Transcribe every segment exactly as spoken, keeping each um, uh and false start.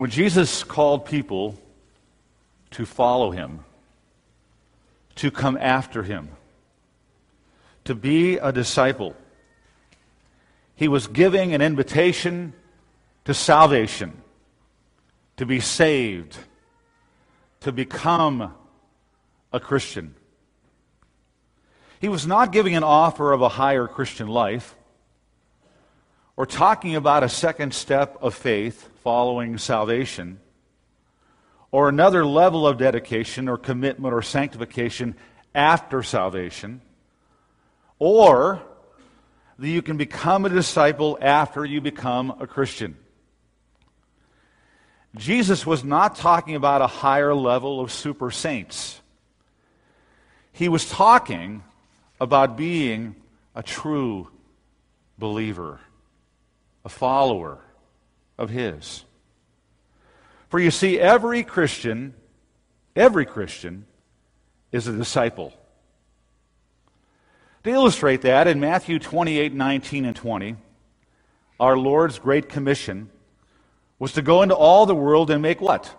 When Jesus called people to follow him, to come after him, to be a disciple, he was giving an invitation to salvation, to be saved, to become a Christian. He was not giving an offer of a higher Christian life or talking about a second step of faith following salvation or another level of dedication or commitment or sanctification after salvation, or that you can become a disciple after you become a Christian. Jesus was not talking about a higher level of super saints. He was talking about being a true believer, a follower of his. For you see, every Christian, every Christian is a disciple. To illustrate that, in Matthew twenty-eight, nineteen, and twenty, our Lord's great commission was to go into all the world and make what?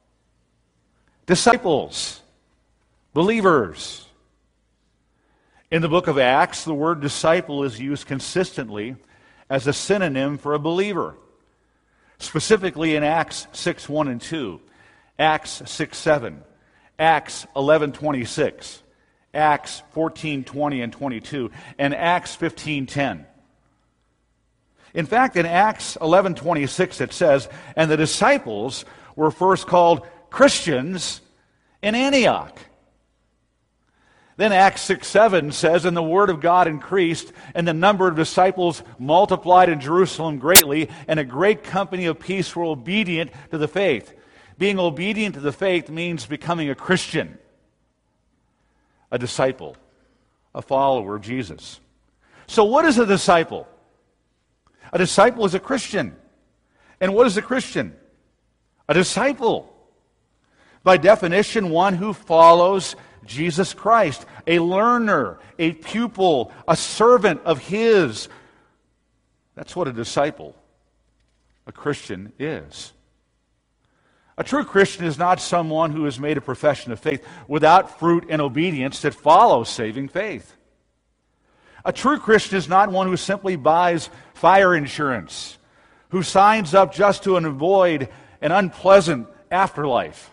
Disciples, believers. In the book of Acts, the word disciple is used consistently as a synonym for a believer. Specifically in Acts six, one and two, Acts six, seven, Acts eleven, twenty-six, Acts fourteen, twenty and twenty-two, and Acts fifteen, ten. In fact, in Acts eleven, twenty-six it says, "And the disciples were first called Christians in Antioch." Then Acts six, seven says, "And the word of God increased, and the number of disciples multiplied in Jerusalem greatly, and a great company of peace were obedient to the faith." Being obedient to the faith means becoming a Christian, a disciple, a follower of Jesus. So what is a disciple? A disciple is a Christian. And what is a Christian? A disciple. By definition, one who follows Jesus Christ, a learner, a pupil, a servant of his. That's what a disciple, a Christian, is. A true Christian is not someone who has made a profession of faith without fruit and obedience that follows saving faith. A true Christian is not one who simply buys fire insurance, who signs up just to avoid an unpleasant afterlife.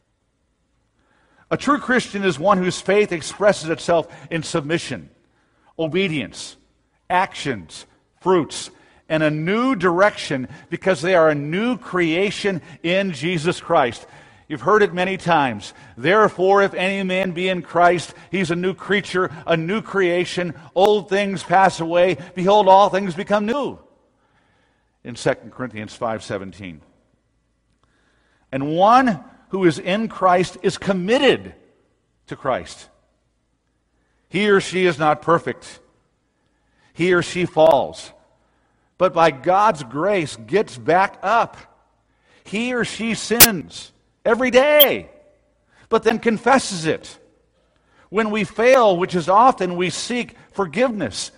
A true Christian is one whose faith expresses itself in submission, obedience, actions, fruits, and a new direction because they are a new creation in Jesus Christ. You've heard it many times. Therefore, if any man be in Christ, he's a new creature, a new creation. Old things pass away. Behold, all things become new. In Second Corinthians five seventeen. And one who is in Christ is committed to Christ. He or she is not perfect. He or she falls. But by God's grace gets back up. He or she sins every day, but then confesses it. When we fail, which is often, we seek forgiveness.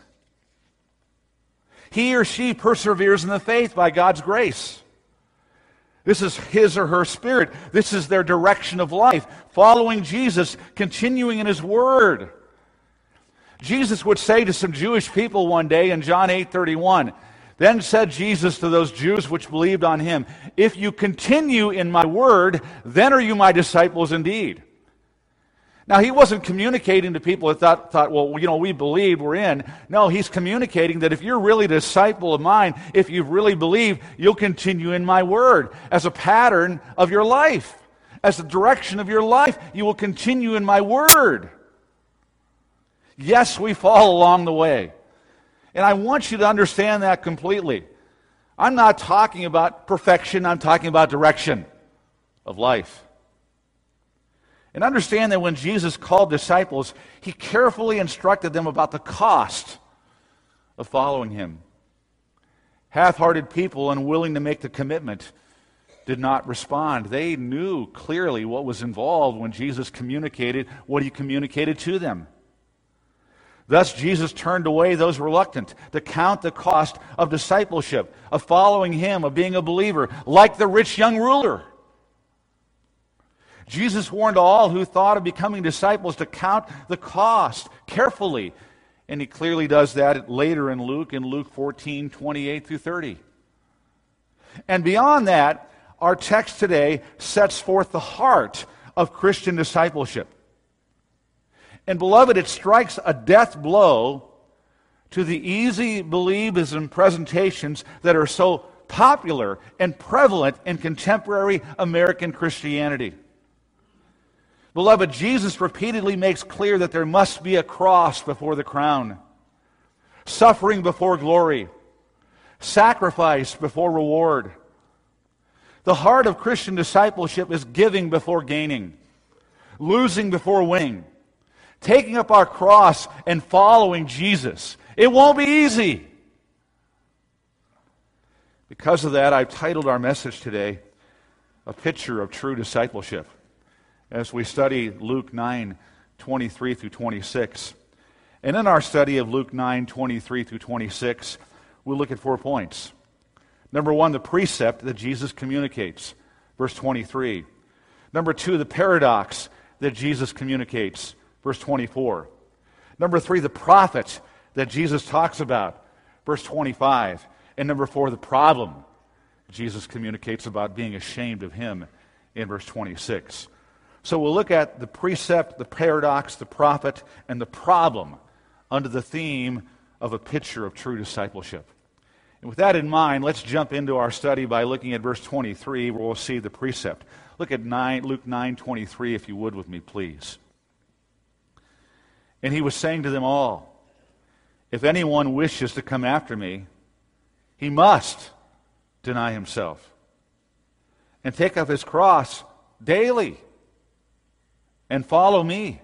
He or she perseveres in the faith by God's grace. This is his or her spirit. This is their direction of life, following Jesus, continuing in his word. Jesus would say to some Jewish people one day in John eight thirty-one, "Then said Jesus to those Jews which believed on him, If you continue in my word, then are you my disciples indeed." Now, he wasn't communicating to people that thought, thought, well, you know, we believed, we're in. No, he's communicating that if you're really a disciple of mine, if you really believe, you'll continue in my word as a pattern of your life, as the direction of your life. You will continue in my word. Yes, we fall along the way. And I want you to understand that completely. I'm not talking about perfection. I'm talking about direction of life. And understand that when Jesus called disciples, he carefully instructed them about the cost of following him. Half-hearted people, unwilling to make the commitment, did not respond. They knew clearly what was involved when Jesus communicated what he communicated to them. Thus, Jesus turned away those reluctant to count the cost of discipleship, of following him, of being a believer, like the rich young ruler. Jesus warned all who thought of becoming disciples to count the cost carefully. And he clearly does that later in Luke, in Luke fourteen, twenty-eight through thirty. And beyond that, our text today sets forth the heart of Christian discipleship. And beloved, it strikes a death blow to the easy believism presentations that are so popular and prevalent in contemporary American Christianity. Beloved, Jesus repeatedly makes clear that there must be a cross before the crown, suffering before glory, sacrifice before reward. The heart of Christian discipleship is giving before gaining, losing before winning, taking up our cross and following Jesus. It won't be easy. Because of that, I've titled our message today, A Picture of True Discipleship, as we study Luke nine, twenty-three through twenty-six. And in our study of Luke nine, twenty-three through twenty-six, we'll look at four points. Number one, the precept that Jesus communicates, verse twenty-three. Number two, the paradox that Jesus communicates, verse twenty-four. Number three, the prophet that Jesus talks about, verse twenty-five. And number four, the problem Jesus communicates about being ashamed of him in verse twenty-six. So we'll look at the precept, the paradox, the prophet, and the problem under the theme of a picture of true discipleship. And with that in mind, let's jump into our study by looking at verse twenty-three, where we'll see the precept. Look at nine, Luke nine twenty-three, if you would with me, please. And he was saying to them all, if anyone wishes to come after me, he must deny himself and take up his cross daily and follow me.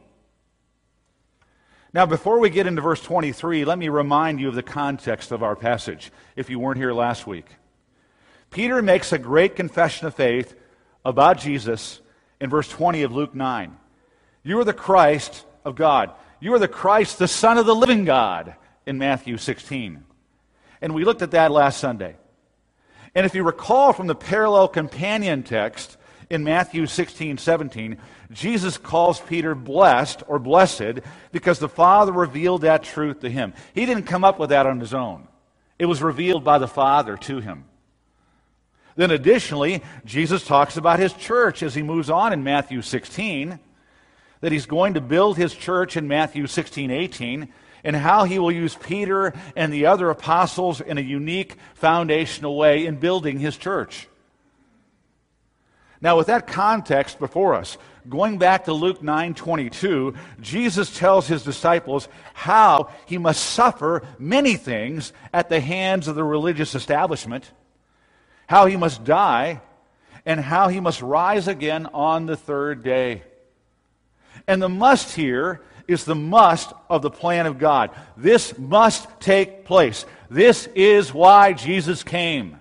Now, before we get into verse twenty-three, let me remind you of the context of our passage, if you weren't here last week. Peter makes a great confession of faith about Jesus in verse twenty of Luke nine. You are the Christ of God. You are the Christ, the Son of the living God, in Matthew sixteen. And we looked at that last Sunday. And if you recall from the parallel companion text in Matthew sixteen, seventeen, Jesus calls Peter blessed or blessed because the Father revealed that truth to him. He didn't come up with that on his own. It was revealed by the Father to him. Then additionally, Jesus talks about his church as he moves on in Matthew sixteen, that he's going to build his church in Matthew sixteen, eighteen, and how he will use Peter and the other apostles in a unique foundational way in building his church. Now, with that context before us, going back to Luke nine twenty-two, Jesus tells his disciples how he must suffer many things at the hands of the religious establishment, how he must die, and how he must rise again on the third day. And the must here is the must of the plan of God. This must take place. This is why Jesus came.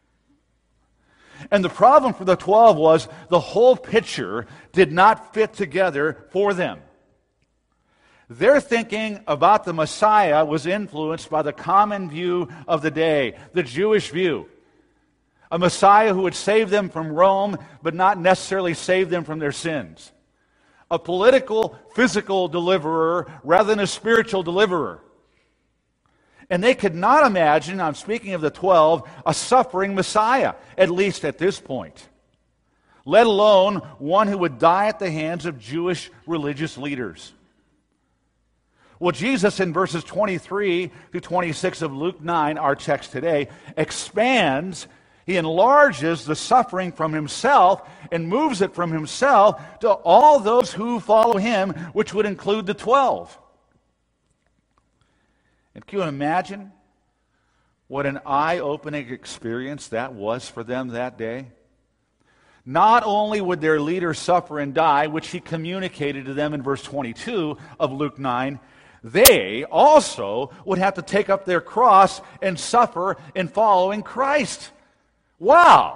And the problem for the twelve was the whole picture did not fit together for them. Their thinking about the Messiah was influenced by the common view of the day, the Jewish view. A Messiah who would save them from Rome, but not necessarily save them from their sins. A political, physical deliverer rather than a spiritual deliverer. And they could not imagine, I'm speaking of the twelve, a suffering Messiah, at least at this point. Let alone one who would die at the hands of Jewish religious leaders. Well, Jesus in verses twenty-three to twenty-six of Luke nine, our text today, expands, he enlarges the suffering from himself and moves it from himself to all those who follow him, which would include the twelve. And can you imagine what an eye-opening experience that was for them that day? Not only would their leader suffer and die, which he communicated to them in verse twenty-two of Luke nine, they also would have to take up their cross and suffer in following Christ. Wow!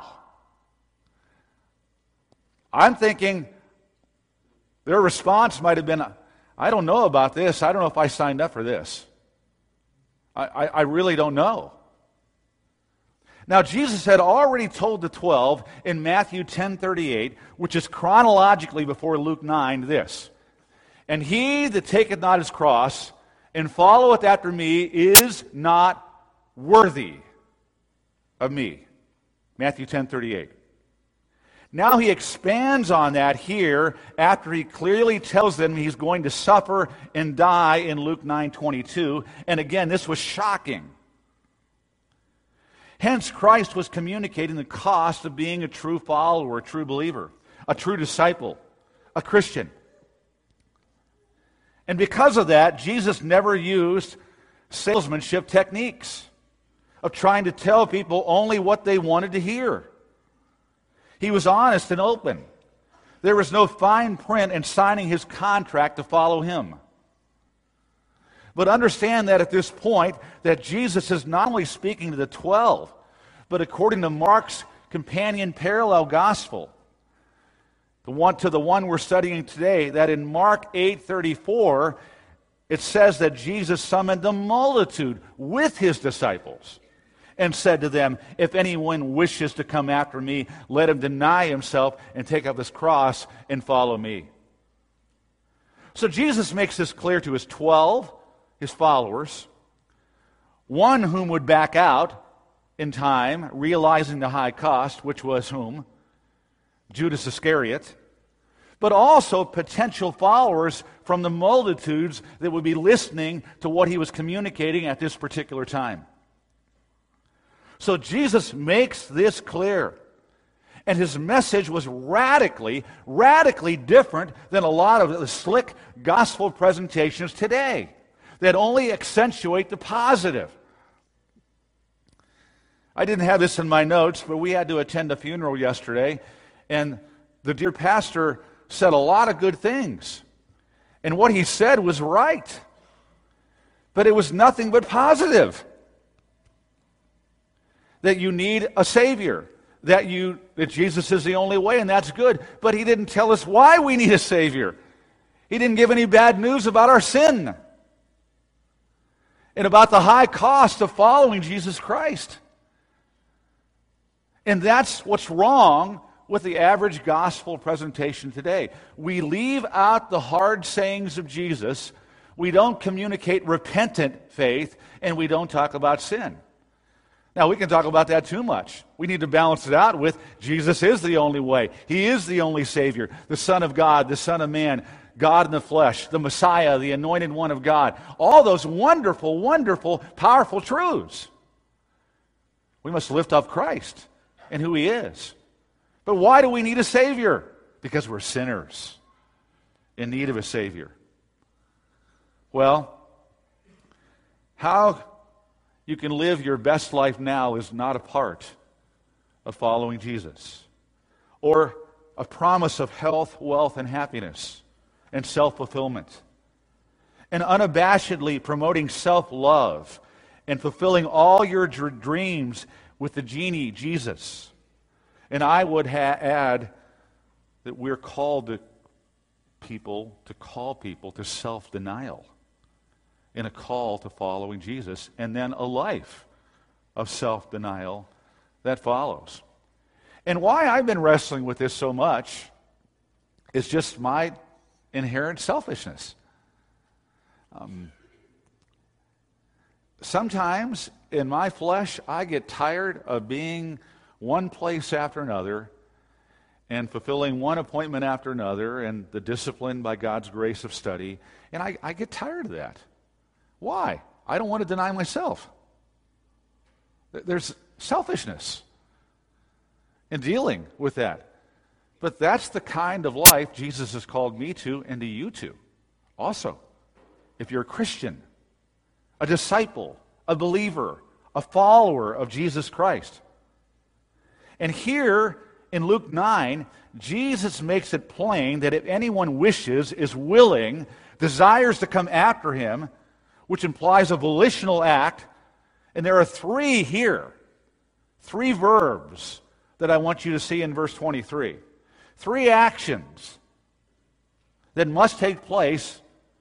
I'm thinking their response might have been, I don't know about this. I don't know if I signed up for this. I, I, I really don't know. Now, Jesus had already told the twelve in Matthew ten thirty-eight, which is chronologically before Luke nine, this. And he that taketh not his cross and followeth after me is not worthy of me. Matthew ten thirty-eight. Now he expands on that here after he clearly tells them he's going to suffer and die in Luke nine twenty-two. And again, this was shocking. Hence, Christ was communicating the cost of being a true follower, a true believer, a true disciple, a Christian. And because of that, Jesus never used salesmanship techniques of trying to tell people only what they wanted to hear. He was honest and open. There was no fine print in signing his contract to follow him. But understand that at this point, that Jesus is not only speaking to the twelve, but according to Mark's companion parallel gospel, the one to the one we're studying today, that in Mark eight thirty-four, it says that Jesus summoned the multitude with his disciples and said to them, if anyone wishes to come after me, let him deny himself and take up his cross and follow me. So Jesus makes this clear to his twelve, his followers, one whom would back out in time, realizing the high cost, which was whom? Judas Iscariot, but also potential followers from the multitudes that would be listening to what he was communicating at this particular time. So Jesus makes this clear. And his message was radically, radically different than a lot of the slick gospel presentations today that only accentuate the positive. I didn't have this in my notes, but we had to attend a funeral yesterday, and the dear pastor said a lot of good things. And what he said was right. But it was nothing but positive. That you need a Savior. That you that Jesus is the only way, and that's good. But he didn't tell us why we need a Savior. He didn't give any bad news about our sin. And about the high cost of following Jesus Christ. And that's what's wrong with the average gospel presentation today. We leave out the hard sayings of Jesus, we don't communicate repentant faith, and we don't talk about sin. Now, we can talk about that too much. We need to balance it out with Jesus is the only way. He is the only Savior, the Son of God, the Son of Man, God in the flesh, the Messiah, the Anointed One of God. All those wonderful, wonderful, powerful truths. We must lift up Christ and who He is. But why do we need a Savior? Because we're sinners in need of a Savior. Well, how you can live your best life now is not a part of following Jesus, or a promise of health, wealth, and happiness, and self-fulfillment, and unabashedly promoting self-love and fulfilling all your dr- dreams with the genie, Jesus. And I would ha- add that we're called to people, to call people to self-denial in a call to following Jesus, and then a life of self-denial that follows. And why I've been wrestling with this so much is just my inherent selfishness. Um, sometimes in my flesh, I get tired of being one place after another and fulfilling one appointment after another and the discipline by God's grace of study, and I, I get tired of that. Why? I don't want to deny myself. There's selfishness in dealing with that. But that's the kind of life Jesus has called me to and to you to. Also, if you're a Christian, a disciple, a believer, a follower of Jesus Christ. And here in Luke nine, Jesus makes it plain that if anyone wishes, is willing, desires to come after him, which implies a volitional act, and there are three here, three verbs that I want you to see in verse twenty-three. Three actions that must take place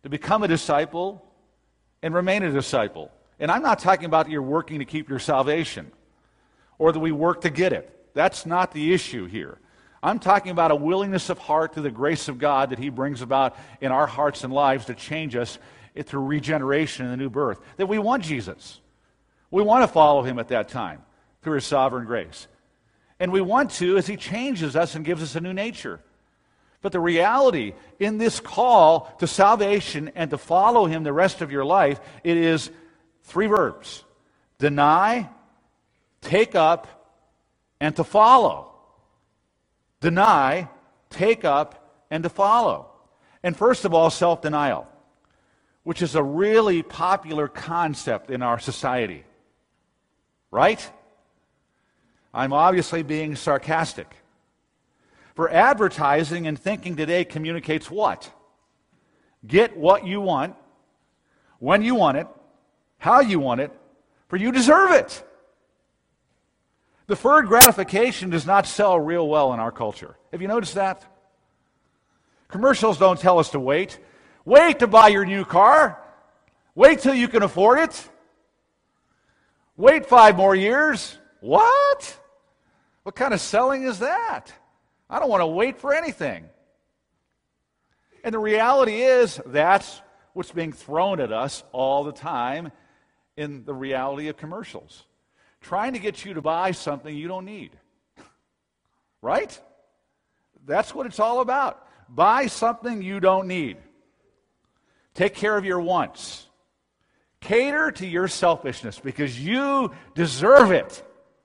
to become a disciple and remain a disciple. And I'm not talking about you're working to keep your salvation or that we work to get it. That's not the issue here. I'm talking about a willingness of heart through the grace of God that He brings about in our hearts and lives to change us through regeneration and the new birth. That we want Jesus. We want to follow Him at that time through His sovereign grace. And we want to as He changes us and gives us a new nature. But the reality in this call to salvation and to follow Him the rest of your life, it is three verbs: deny, take up, and to follow. Deny, take up, and to follow. And first of all, self-denial, which is a really popular concept in our society. Right? I'm obviously being sarcastic. For advertising and thinking today communicates what? Get what you want, when you want it, how you want it, for you deserve it. Deferred gratification does not sell real well in our culture. Have you noticed that? Commercials don't tell us to wait. Wait to buy your new car. Wait till you can afford it. Wait five more years. What? What kind of selling is that? I don't want to wait for anything. And the reality is that's what's being thrown at us all the time in the reality of commercials. Trying to get you to buy something you don't need. Right? That's what it's all about. Buy something you don't need. Take care of your wants. Cater to your selfishness because you deserve it.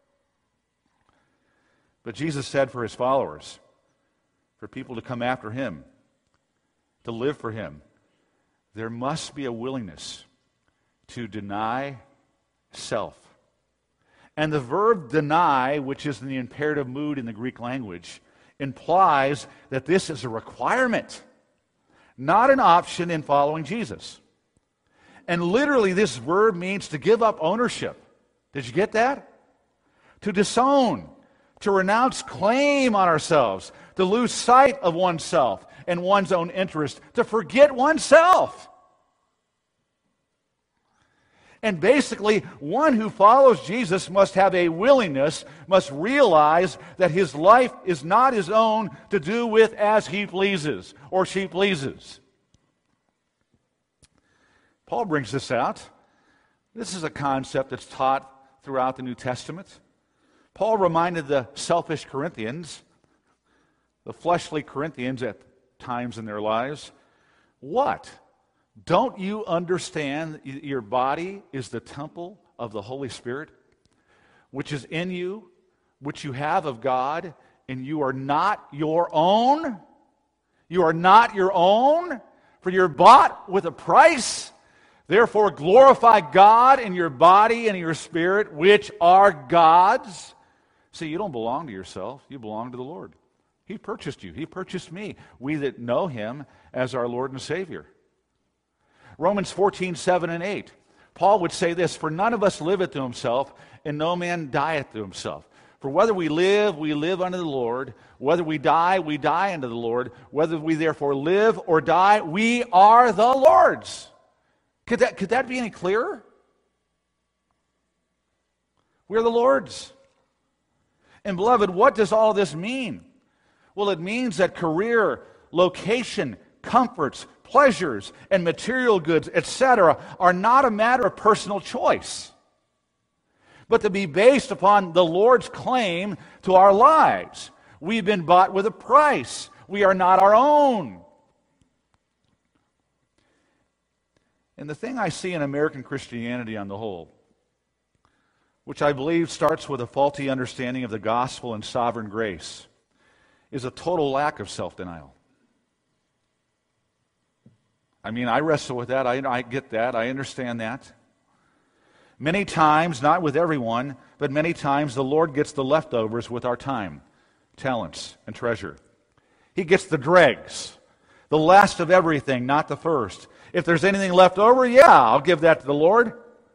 But Jesus said for His followers, for people to come after Him, to live for Him, there must be a willingness to deny self. And the verb deny, which is in the imperative mood in the Greek language, implies that this is a requirement, not an option in following Jesus. And literally this verb means to give up ownership. Did you get that? To disown, to renounce claim on ourselves, to lose sight of oneself and one's own interest, to forget oneself. And basically, one who follows Jesus must have a willingness, must realize that his life is not his own to do with as he pleases or she pleases. Paul brings this out. This is a concept that's taught throughout the New Testament. Paul reminded the selfish Corinthians, the fleshly Corinthians at times in their lives, what? Don't you understand your body is the temple of the Holy Spirit, which is in you, which you have of God, and you are not your own? You are not your own, for you're bought with a price. Therefore glorify God in your body and in your spirit, which are God's. See, you don't belong to yourself. You belong to the Lord. He purchased you. He purchased me. We that know Him as our Lord and Savior. Romans fourteen, seven and eight. Paul would say this, for none of us liveth to himself, and no man dieth to himself. For whether we live, we live unto the Lord. Whether we die, we die unto the Lord. Whether we therefore live or die, we are the Lord's. Could that, could that be any clearer? We're the Lord's. And beloved, what does all this mean? Well, it means that career, location, comforts, pleasures, and material goods, et cetera, are not a matter of personal choice, but to be based upon the Lord's claim to our lives. We've been bought with a price. We are not our own. And the thing I see in American Christianity on the whole, which I believe starts with a faulty understanding of the gospel and sovereign grace, is a total lack of self-denial. I mean, I wrestle with that. I, I get that. I understand that. Many times, not with everyone, but many times the Lord gets the leftovers with our time, talents, and treasure. He gets the dregs, the last of everything, not the first. If there's anything left over, yeah, I'll give that to the Lord.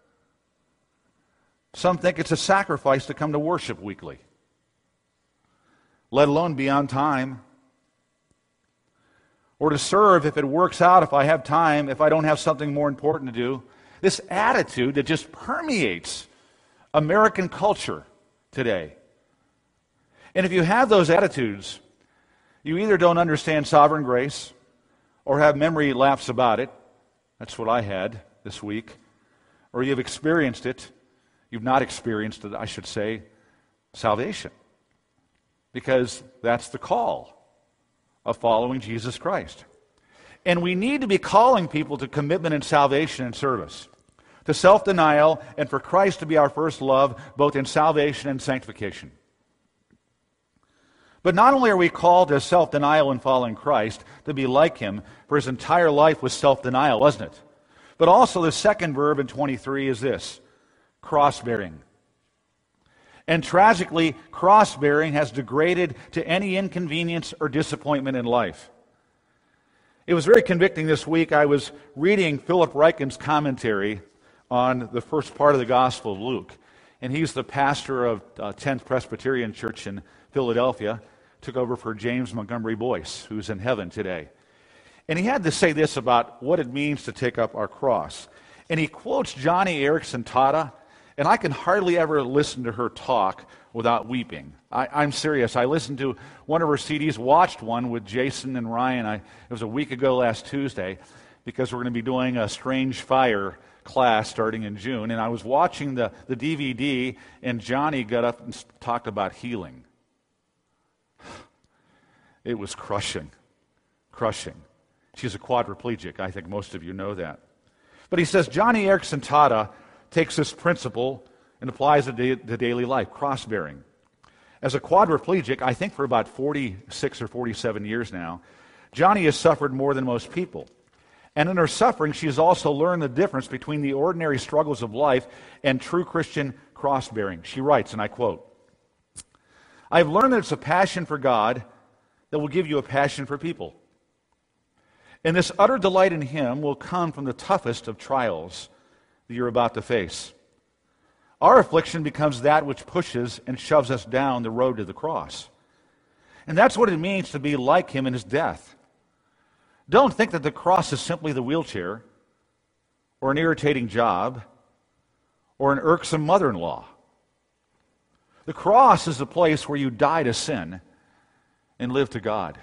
Some think it's a sacrifice to come to worship weekly, let alone be on time. or to serve if it works out, if I have time, if I don't have something more important to do. This attitude that just permeates American culture today. And if you have those attitudes, you either don't understand sovereign grace or have memory lapse about it. That's what I had this week. Or you've experienced it. You've not experienced it, I should say, salvation. Because that's the call of following Jesus Christ. And we need to be calling people to commitment in salvation and service, to self-denial, and for Christ to be our first love, both in salvation and sanctification. But not only are we called to self-denial in following Christ, to be like Him, for His entire life was self-denial, wasn't it? But also the second verb in twenty-three is this, cross-bearing. And tragically, cross-bearing has degraded to any inconvenience or disappointment in life. It was very convicting this week. I was reading Philip Ryken's commentary on the first part of the Gospel of Luke. And he's the pastor of uh, tenth Presbyterian Church in Philadelphia. Took over for James Montgomery Boyce, who's in heaven today. And he had to say this about what it means to take up our cross. And he quotes Joni Eareckson Tada, and I can hardly ever listen to her talk without weeping. I, I'm serious. I listened to one of her C Ds, watched one with Jason and Ryan. I, it was a week ago last Tuesday, because we're going to be doing a Strange Fire class starting in June. And I was watching the, the D V D, and Johnny got up and talked about healing. It was crushing, crushing. She's a quadriplegic. I think most of you know that. But he says, Joni Eareckson Tada takes this principle and applies it to, to daily life, cross-bearing. As a quadriplegic, I think for about forty-six or forty-seven years now, Joni has suffered more than most people. And in her suffering, she has also learned the difference between the ordinary struggles of life and true Christian cross-bearing. She writes, and I quote, I've learned that it's a passion for God that will give you a passion for people. And this utter delight in Him will come from the toughest of trials that you're about to face. Our affliction becomes that which pushes and shoves us down the road to the cross. And that's what it means to be like Him in His death. Don't think that the cross is simply the wheelchair, or an irritating job, or an irksome mother-in-law. The cross is the place where you die to sin and live to God.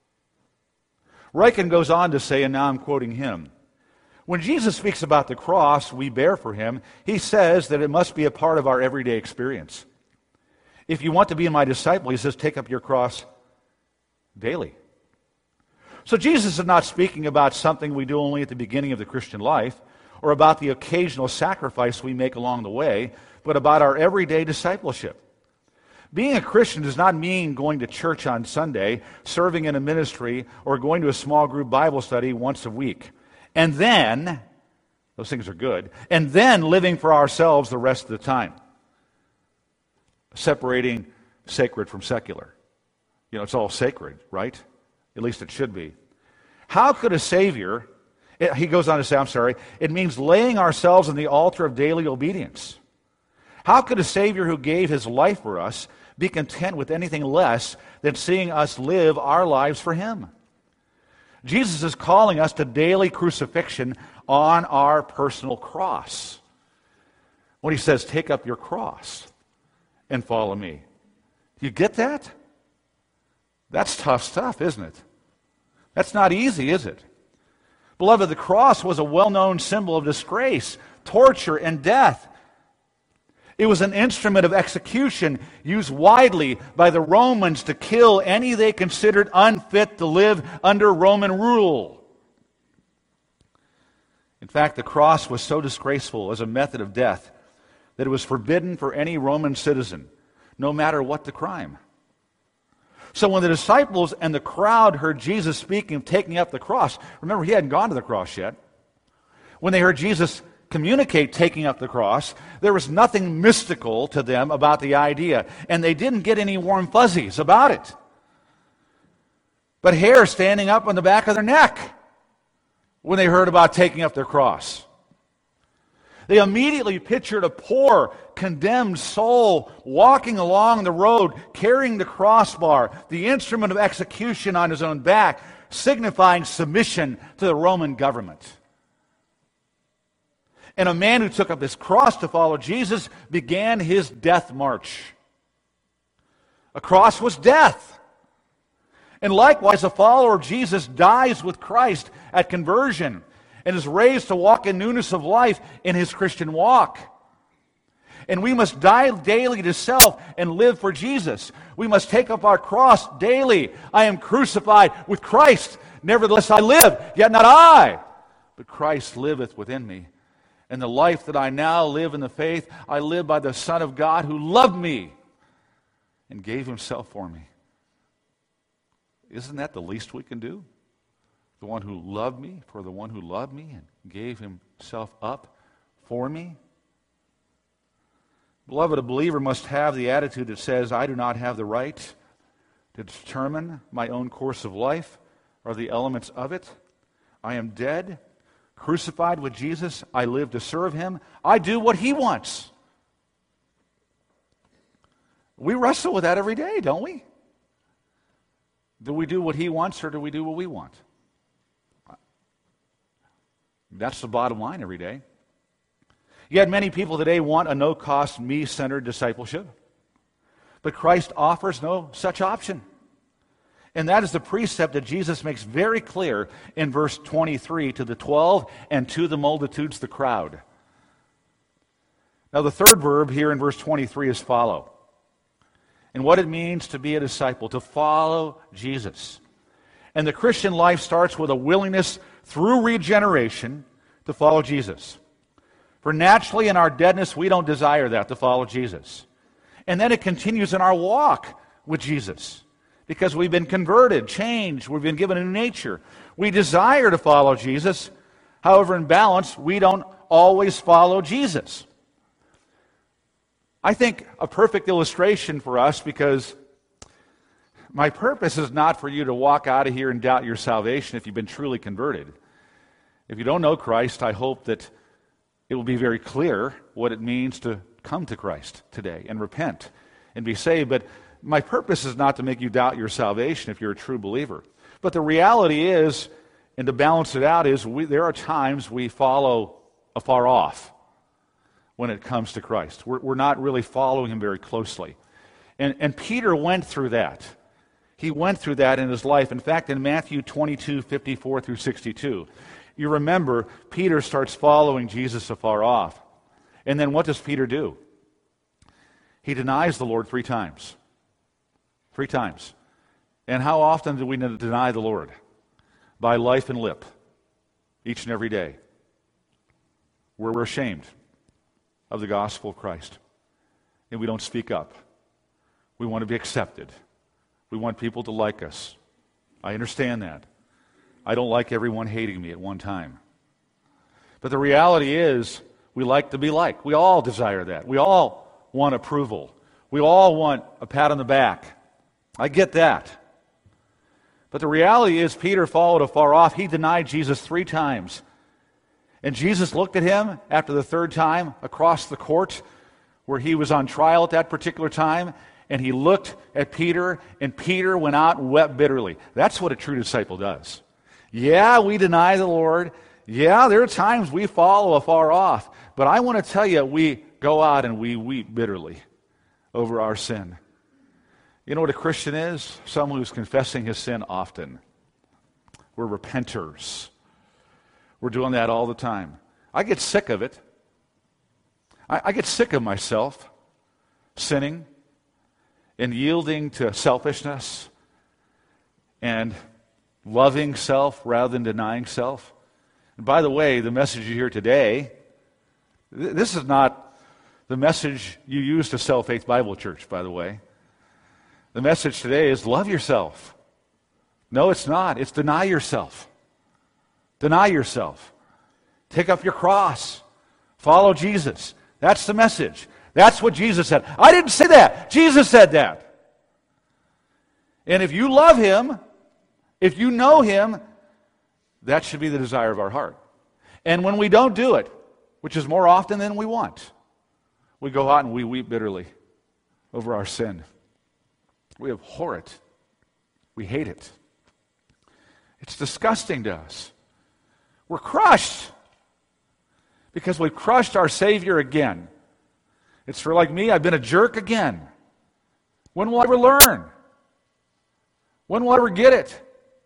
Ryken goes on to say, and now I'm quoting him, when Jesus speaks about the cross we bear for Him, He says that it must be a part of our everyday experience. If you want to be my disciple, He says, take up your cross daily. So Jesus is not speaking about something we do only at the beginning of the Christian life, or about the occasional sacrifice we make along the way, but about our everyday discipleship. Being a Christian does not mean going to church on Sunday, serving in a ministry, or going to a small group Bible study once a week. And then, those things are good, and then living for ourselves the rest of the time. Separating sacred from secular. You know, it's all sacred, right? At least it should be. How could a Savior, he goes on to say, I'm sorry, it means laying ourselves on the altar of daily obedience. How could a Savior who gave His life for us be content with anything less than seeing us live our lives for Him? Jesus is calling us to daily crucifixion on our personal cross. When He says, take up your cross and follow me. You get that? That's tough stuff, isn't it? That's not easy, is it? Beloved, the cross was a well-known symbol of disgrace, torture, and death. It was an instrument of execution used widely by the Romans to kill any they considered unfit to live under Roman rule. In fact, the cross was so disgraceful as a method of death that it was forbidden for any Roman citizen, no matter what the crime. So when the disciples and the crowd heard Jesus speaking of taking up the cross, remember, He hadn't gone to the cross yet. When they heard Jesus communicate taking up the cross, there was nothing mystical to them about the idea, and they didn't get any warm fuzzies about it, but hair standing up on the back of their neck when they heard about taking up their cross. They immediately pictured a poor, condemned soul walking along the road, carrying the crossbar, the instrument of execution on his own back, signifying submission to the Roman government. And a man who took up his cross to follow Jesus began his death march. A cross was death. And likewise, a follower of Jesus dies with Christ at conversion and is raised to walk in newness of life in his Christian walk. And we must die daily to self and live for Jesus. We must take up our cross daily. I am crucified with Christ. Nevertheless I live, yet not I, but Christ liveth within me. And the life that I now live in the faith, I live by the Son of God who loved me and gave himself for me. Isn't that the least we can do? The one who loved me for the one who loved me and gave himself up for me? Beloved, a believer must have the attitude that says, I do not have the right to determine my own course of life or the elements of it. I am dead, crucified with Jesus. I live to serve him. I do what he wants. We wrestle with that every day, don't we? Do we do what he wants or do we do what we want? That's the bottom line every day. Yet many people today want a no-cost, me-centered discipleship. But Christ offers no such option. And that is the precept that Jesus makes very clear in verse twenty-three to the twelve and to the multitudes, the crowd. Now the third verb here in verse twenty-three is follow. And what it means to be a disciple, to follow Jesus. And the Christian life starts with a willingness through regeneration to follow Jesus. For naturally in our deadness, we don't desire that, to follow Jesus. And then it continues in our walk with Jesus. Because we've been converted, changed, we've been given a new nature. We desire to follow Jesus. However, in balance, we don't always follow Jesus. I think a perfect illustration for us, because my purpose is not for you to walk out of here and doubt your salvation if you've been truly converted. If you don't know Christ, I hope that it will be very clear what it means to come to Christ today and repent and be saved. But my purpose is not to make you doubt your salvation if you're a true believer. But the reality is, and to balance it out, is we, there are times we follow afar off when it comes to Christ. We're, we're not really following him very closely. And, and Peter went through that. He went through that in his life. In fact, in Matthew twenty-two, fifty-four through sixty-two, you remember Peter starts following Jesus afar off. And then what does Peter do? He denies the Lord three times. Three times. And how often do we deny the Lord? By life and lip. Each and every day. Where we're ashamed of the gospel of Christ. And we don't speak up. We want to be accepted. We want people to like us. I understand that. I don't like everyone hating me at one time. But the reality is, we like to be liked. We all desire that. We all want approval. We all want a pat on the back. I get that. But the reality is, Peter followed afar off. He denied Jesus three times. And Jesus looked at him after the third time across the court where he was on trial at that particular time, and he looked at Peter, and Peter went out and wept bitterly. That's what a true disciple does. Yeah, we deny the Lord. Yeah, there are times we follow afar off. But I want to tell you, we go out and we weep bitterly over our sin. You know what a Christian is? Someone who's confessing his sin often. We're repenters. We're doing that all the time. I get sick of it. I, I get sick of myself sinning and yielding to selfishness and loving self rather than denying self. And by the way, the message you hear today, th- this is not the message you use to sell Faith Bible Church, by the way. The message today is love yourself. No, it's not. It's deny yourself. Deny yourself. Take up your cross. Follow Jesus. That's the message. That's what Jesus said. I didn't say that. Jesus said that. And if you love him, if you know him, that should be the desire of our heart. And when we don't do it, which is more often than we want. We go out and we weep bitterly over our sin. We abhor it. We hate it. It's disgusting to us. We're crushed because we've crushed our Savior again. It's for like me, I've been a jerk again. When will I ever learn? When will I ever get it?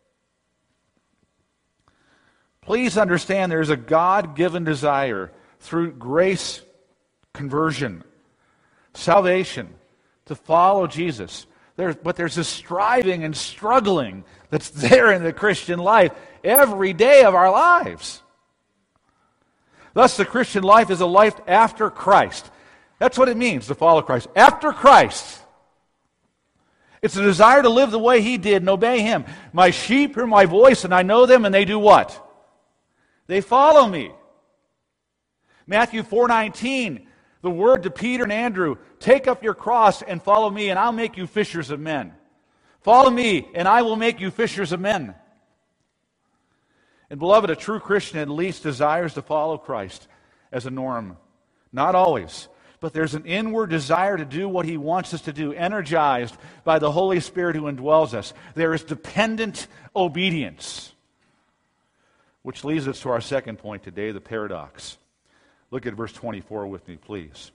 Please understand there's a God-given desire through grace, conversion, salvation, to follow Jesus. There, but there's a striving and struggling that's there in the Christian life every day of our lives. Thus, the Christian life is a life after Christ. That's what it means to follow Christ. After Christ. It's a desire to live the way He did and obey Him. My sheep hear my voice, and I know them, and they do what? They follow me. Matthew four nineteen, the word to Peter and Andrew, take up your cross and follow me, and I'll make you fishers of men. Follow me, and I will make you fishers of men. And beloved, a true Christian at least desires to follow Christ as a norm. Not always, but there's an inward desire to do what He wants us to do, energized by the Holy Spirit who indwells us. There is dependent obedience. Which leads us to our second point today, the paradox. Look at verse twenty-four with me, please.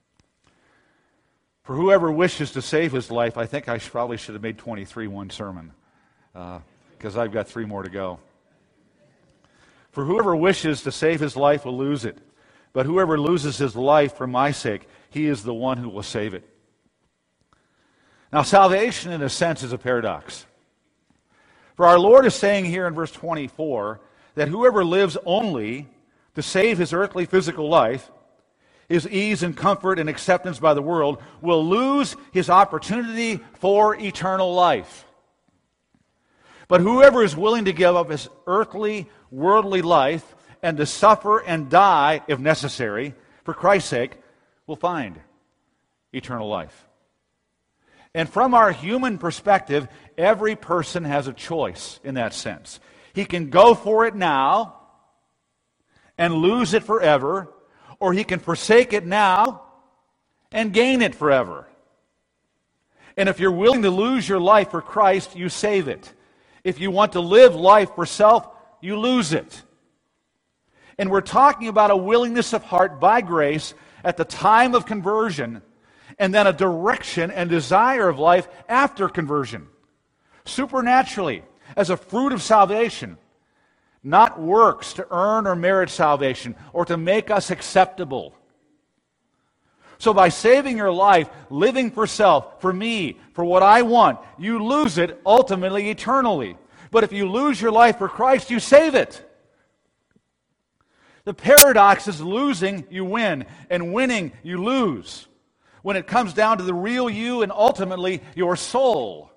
For whoever wishes to save his life, I think I should, probably should have made twenty-three one sermon, because uh, I've got three more to go. For whoever wishes to save his life will lose it, but whoever loses his life for my sake, he is the one who will save it. Now, salvation, in a sense, is a paradox. For our Lord is saying here in verse twenty-four that whoever lives only to save his earthly physical life, his ease and comfort and acceptance by the world, will lose his opportunity for eternal life. But whoever is willing to give up his earthly, worldly life and to suffer and die, if necessary, for Christ's sake, will find eternal life. And from our human perspective, every person has a choice in that sense. He can go for it now and lose it forever, or he can forsake it now and gain it forever. And if you're willing to lose your life for Christ, you save it. If you want to live life for self, you lose it. And we're talking about a willingness of heart by grace at the time of conversion, and then a direction and desire of life after conversion. Supernaturally, as a fruit of salvation, not works to earn or merit salvation or to make us acceptable. So by saving your life, living for self, for me, for what I want, you lose it ultimately, eternally. But if you lose your life for Christ, you save it. The paradox is losing, you win, and winning, you lose, when it comes down to the real you and ultimately your soul.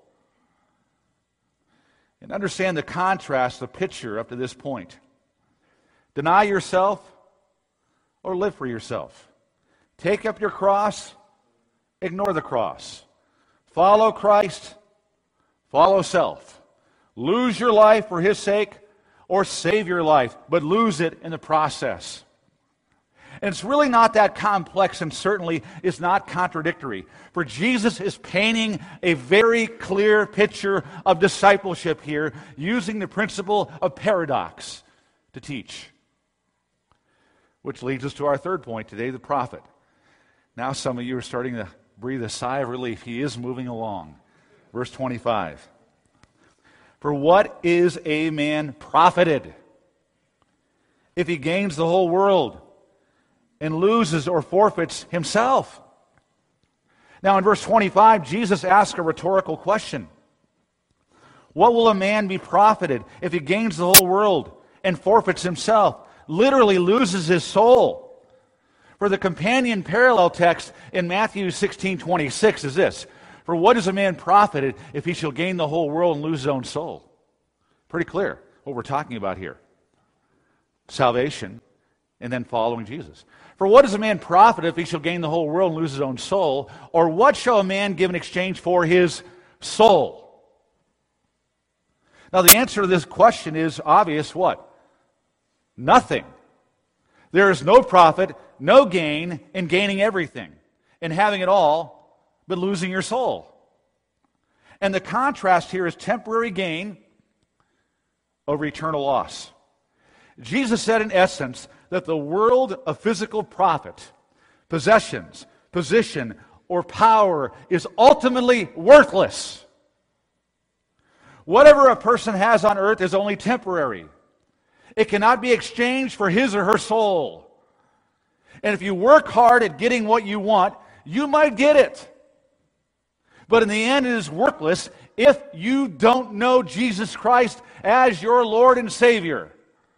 And understand the contrast, the picture up to this point. Deny yourself or live for yourself. Take up your cross, ignore the cross. Follow Christ, follow self. Lose your life for His sake or save your life, but lose it in the process. And it's really not that complex, and certainly is not contradictory. For Jesus is painting a very clear picture of discipleship here, using the principle of paradox to teach. Which leads us to our third point today, the prophet. Now some of you are starting to breathe a sigh of relief. He is moving along. Verse twenty-five. For what is a man profited if he gains the whole world and loses or forfeits himself? Now in verse twenty-five, Jesus asks a rhetorical question. What will a man be profited if he gains the whole world and forfeits himself? Literally loses his soul. For the companion parallel text in Matthew sixteen twenty-six is this. For what is a man profited if he shall gain the whole world and lose his own soul? Pretty clear what we're talking about here. Salvation and then following Jesus. For what is a man profit if he shall gain the whole world and lose his own soul? Or what shall a man give in exchange for his soul? Now the answer to this question is obvious. What? Nothing. There is no profit, no gain in gaining everything, in having it all, but losing your soul. And the contrast here is temporary gain over eternal loss. Jesus said in essence that the world of physical profit, possessions, position, or power is ultimately worthless. Whatever a person has on earth is only temporary. It cannot be exchanged for his or her soul. And if you work hard at getting what you want, you might get it. But in the end, it is worthless if you don't know Jesus Christ as your Lord and Savior.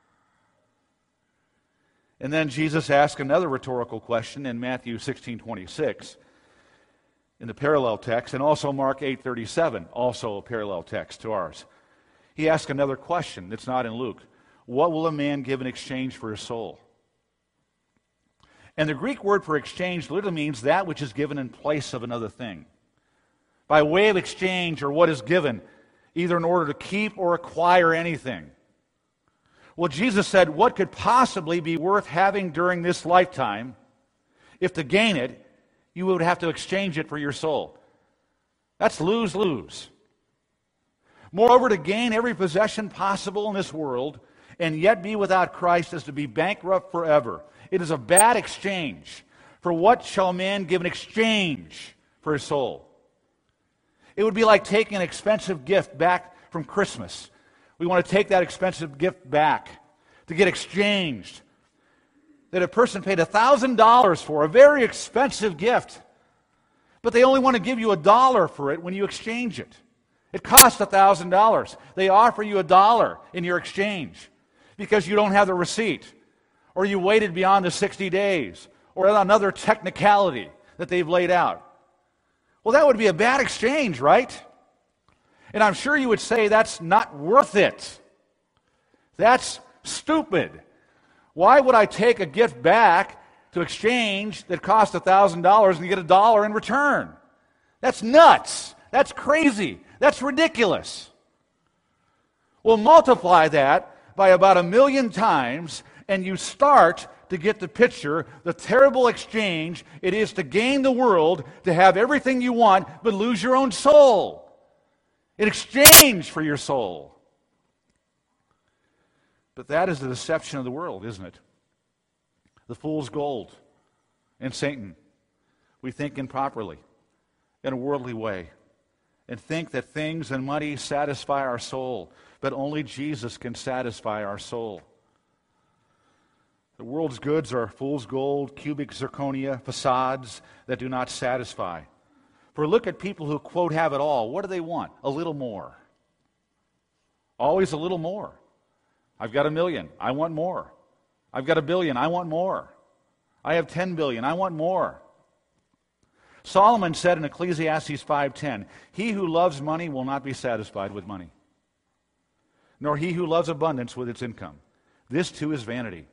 And then Jesus asked another rhetorical question in Matthew sixteen twenty-six, in the parallel text, and also Mark eight thirty-seven, also a parallel text to ours. He asked another question that's not in Luke. What will a man give in exchange for his soul? And the Greek word for exchange literally means that which is given in place of another thing. By way of exchange, or what is given, either in order to keep or acquire anything. Well, Jesus said, what could possibly be worth having during this lifetime if to gain it, you would have to exchange it for your soul? That's lose-lose. Moreover, to gain every possession possible in this world and yet be without Christ is to be bankrupt forever. It is a bad exchange. For what shall man give in exchange for his soul? It would be like taking an expensive gift back from Christmas. We want to take that expensive gift back to get exchanged. That a person paid one thousand dollars for, a very expensive gift, but they only want to give you a dollar for it when you exchange it. It costs one thousand dollars. They offer you a dollar in your exchange because you don't have the receipt, or you waited beyond the sixty days, or another technicality that they've laid out. Well, that would be a bad exchange, right? And I'm sure you would say that's not worth it. That's stupid. Why would I take a gift back to exchange that cost one thousand dollars and get a dollar in return? That's nuts. That's crazy. That's ridiculous. Well, multiply that by about a million times, and you start to get the picture, the terrible exchange it is to gain the world, to have everything you want, but lose your own soul in exchange for your soul. But that is the deception of the world, isn't it? The fool's gold and Satan. We think improperly, in a worldly way, and think that things and money satisfy our soul, but only Jesus can satisfy our soul. The world's goods are fool's gold, cubic zirconia, facades that do not satisfy. For look at people who, quote, have it all. What do they want? A little more. Always a little more. I've got a million. I want more. I've got a billion. I want more. I have ten billion. I want more. Solomon said in Ecclesiastes five ten, he who loves money will not be satisfied with money, nor he who loves abundance with its income. This too is vanity.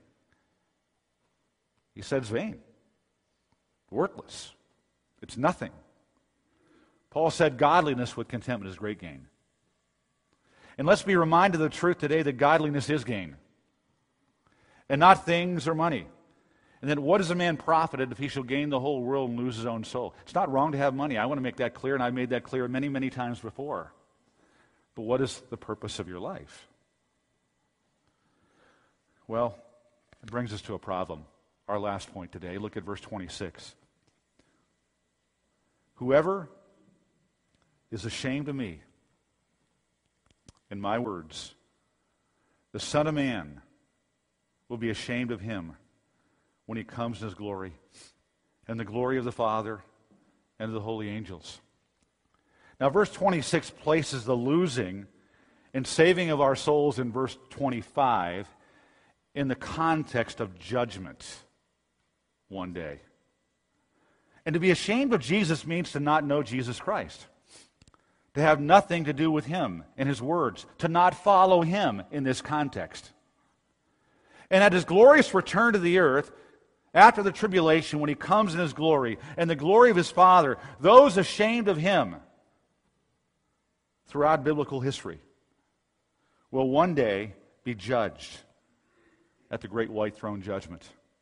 He said it's vain, worthless. It's nothing. Paul said godliness with contentment is great gain. And let's be reminded of the truth today that godliness is gain, and not things or money. And then what is a man profited if he shall gain the whole world and lose his own soul? It's not wrong to have money. I want to make that clear, and I've made that clear many, many times before. But what is the purpose of your life? Well, it brings us to a problem. Our last point today. Look at verse twenty-six. Whoever is ashamed of me and my words, the Son of Man will be ashamed of him when he comes in his glory, and the glory of the Father and of the holy angels. Now, verse twenty-six places the losing and saving of our souls in verse twenty-five in the context of judgment one day. And to be ashamed of Jesus means to not know Jesus Christ, to have nothing to do with him and his words, to not follow him in this context. And at his glorious return to the earth, after the tribulation, when he comes in his glory and the glory of his Father, those ashamed of him throughout biblical history will one day be judged at the great white throne judgment.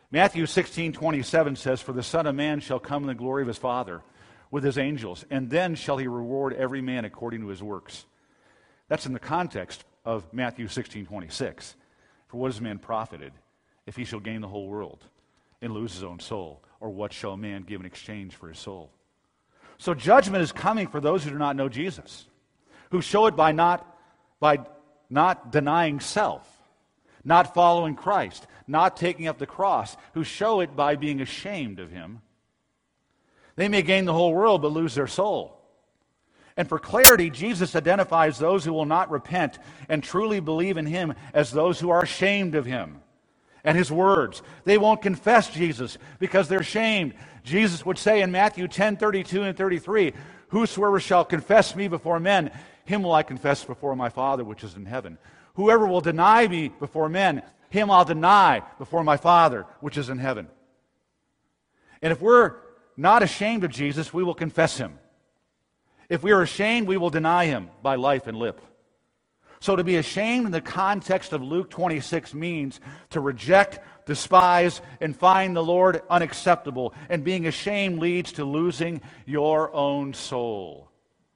Matthew sixteen twenty-seven says, "For the Son of Man shall come in the glory of his Father with his angels, and then shall he reward every man according to his works." That's in the context of Matthew sixteen twenty-six. "For what is man profited if he shall gain the whole world and lose his own soul? Or what shall a man give in exchange for his soul?" So judgment is coming for those who do not know Jesus, who show it by not, by not denying self, not following Christ, not taking up the cross, who show it by being ashamed of him. They may gain the whole world but lose their soul. And for clarity, Jesus identifies those who will not repent and truly believe in him as those who are ashamed of him and his words. They won't confess Jesus because they're ashamed. Jesus would say in Matthew ten thirty-two and thirty-three, "Whosoever shall confess me before men, him will I confess before my Father which is in heaven. Whoever will deny me before men, him I'll deny before my Father which is in heaven." And if we're not ashamed of Jesus, we will confess him. If we are ashamed, we will deny him by life and lip. So to be ashamed in the context of Luke twenty-six means to reject, despise, and find the Lord unacceptable. And being ashamed leads to losing your own soul.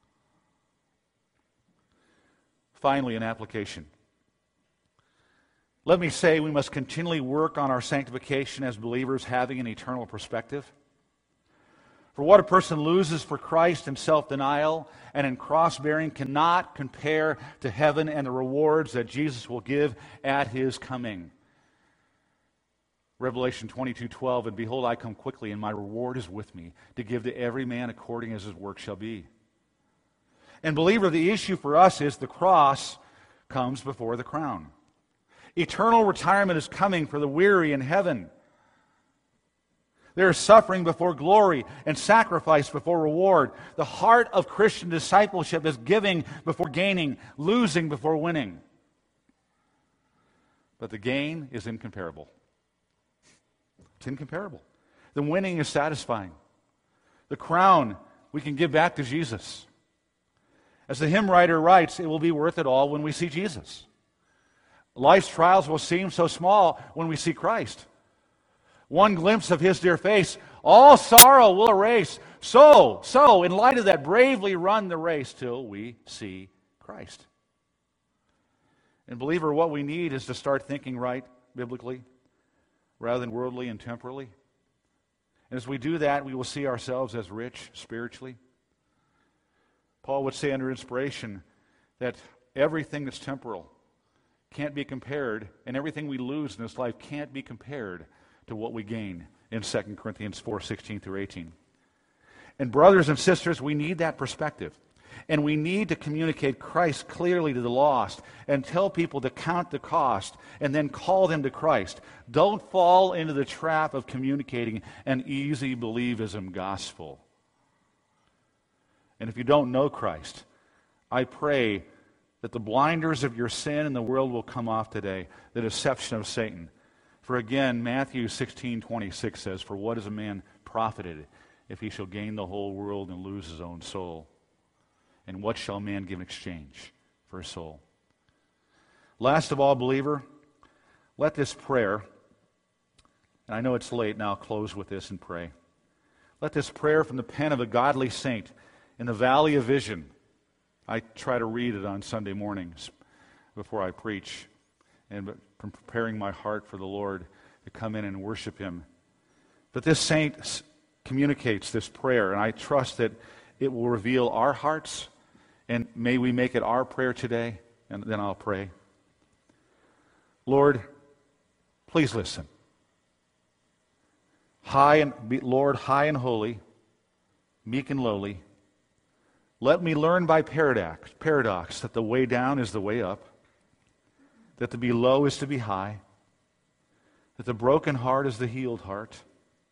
Finally, an application. Let me say we must continually work on our sanctification as believers, having an eternal perspective. For what a person loses for Christ in self-denial and in cross-bearing cannot compare to heaven and the rewards that Jesus will give at his coming. Revelation twenty-two twelve, "And behold, I come quickly, and my reward is with me, to give to every man according as his work shall be." And believer, the issue for us is the cross comes before the crown. Eternal retirement is coming for the weary in heaven. There is suffering before glory and sacrifice before reward. The heart of Christian discipleship is giving before gaining, losing before winning. But the gain is incomparable. It's incomparable. The winning is satisfying. The crown we can give back to Jesus. As the hymn writer writes, it will be worth it all when we see Jesus. Life's trials will seem so small when we see Christ. One glimpse of his dear face, all sorrow will erase. So, so, in light of that, bravely run the race till we see Christ. And believer, what we need is to start thinking right biblically rather than worldly and temporally. And as we do that, we will see ourselves as rich spiritually. Paul would say under inspiration that everything that's temporal can't be compared, and everything we lose in this life can't be compared to what we gain in Second Corinthians four sixteen through eighteen. And brothers and sisters, we need that perspective. And we need to communicate Christ clearly to the lost and tell people to count the cost and then call them to Christ. Don't fall into the trap of communicating an easy believism gospel. And if you don't know Christ, I pray that the blinders of your sin in the world will come off today, the deception of Satan. For again, Matthew sixteen twenty-six says, "For what is a man profited if he shall gain the whole world and lose his own soul? And what shall a man give in exchange for his soul?" Last of all, believer, let this prayer, and I know it's late, now I'll close with this and pray. Let this prayer from the pen of a godly saint in the valley of vision, I try to read it on Sunday mornings before I preach, and from preparing my heart for the Lord to come in and worship him. But this saint communicates this prayer, and I trust that it will reveal our hearts, and may we make it our prayer today, and then I'll pray. Lord, please listen. High and Lord, high and holy, meek and lowly, let me learn by paradox, paradox that the way down is the way up, that to be low is to be high, that the broken heart is the healed heart,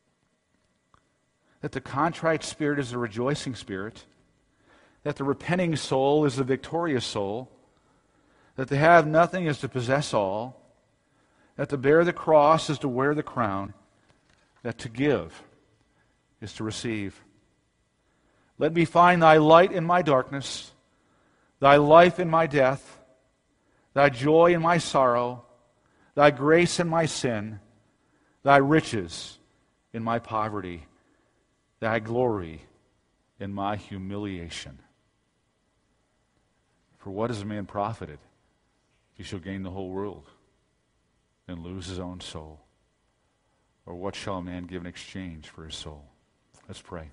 that the contrite spirit is the rejoicing spirit, that the repenting soul is the victorious soul, that to have nothing is to possess all, that to bear the cross is to wear the crown, that to give is to receive. Let me find thy light in my darkness, thy life in my death, thy joy in my sorrow, thy grace in my sin, thy riches in my poverty, thy glory in my humiliation. For what is a man profited if he shall gain the whole world and lose his own soul? Or what shall a man give in exchange for his soul? Let's pray.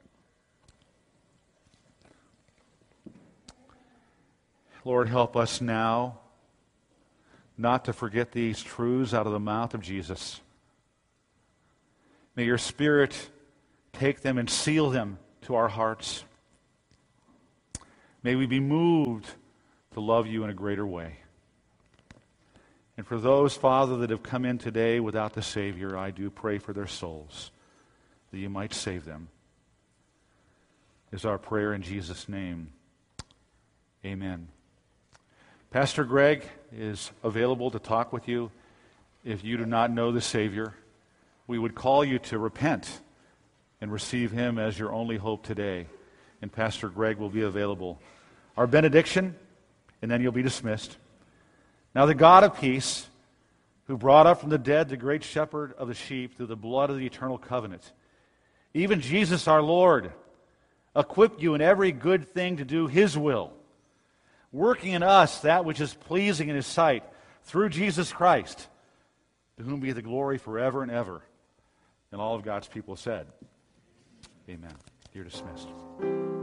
Lord, help us now not to forget these truths out of the mouth of Jesus. May your Spirit take them and seal them to our hearts. May we be moved to love you in a greater way. And for those, Father, that have come in today without the Savior, I do pray for their souls, that you might save them. Is our prayer in Jesus' name. Amen. Pastor Greg is available to talk with you if you do not know the Savior. We would call you to repent and receive him as your only hope today. And Pastor Greg will be available. Our benediction, and then you'll be dismissed. Now the God of peace, who brought up from the dead the great shepherd of the sheep through the blood of the eternal covenant, even Jesus our Lord, equip you in every good thing to do his will, working in us that which is pleasing in his sight, through Jesus Christ, to whom be the glory forever and ever. And all of God's people said, amen. You're dismissed.